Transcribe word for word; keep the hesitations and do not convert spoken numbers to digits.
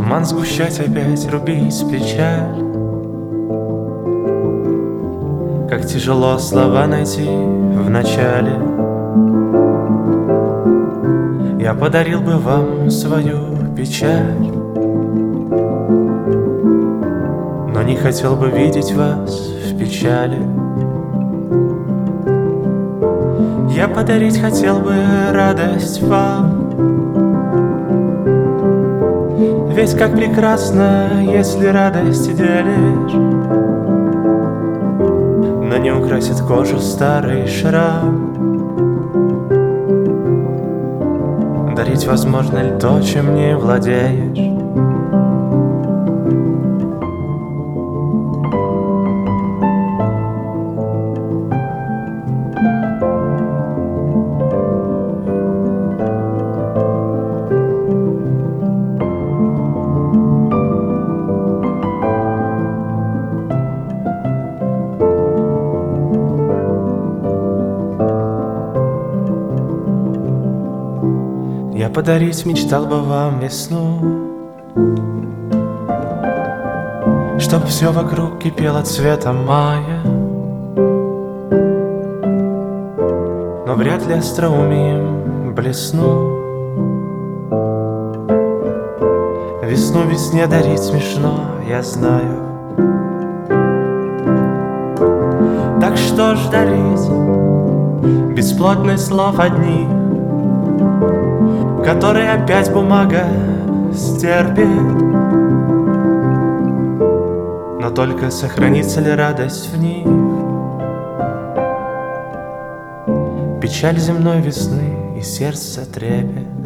Туман сгущать опять, рубить печаль. Как тяжело слова найти в начале. Я подарил бы вам свою печаль, но не хотел бы видеть вас в печали. Я подарить хотел бы радость вам, ведь как прекрасно, если радость делишь, но не украсит кожу старый шрам. Дарить возможно ли то, чем не владеешь? Я подарить мечтал бы вам весну, чтоб все вокруг кипело цветом мая, но вряд ли остроумием блесну. Весну весне дарить смешно, я знаю. Так что ж дарить бесплотных слов одних, которые опять бумага стерпит, но только сохранится ли радость в них? Печаль земной весны и сердце трепет.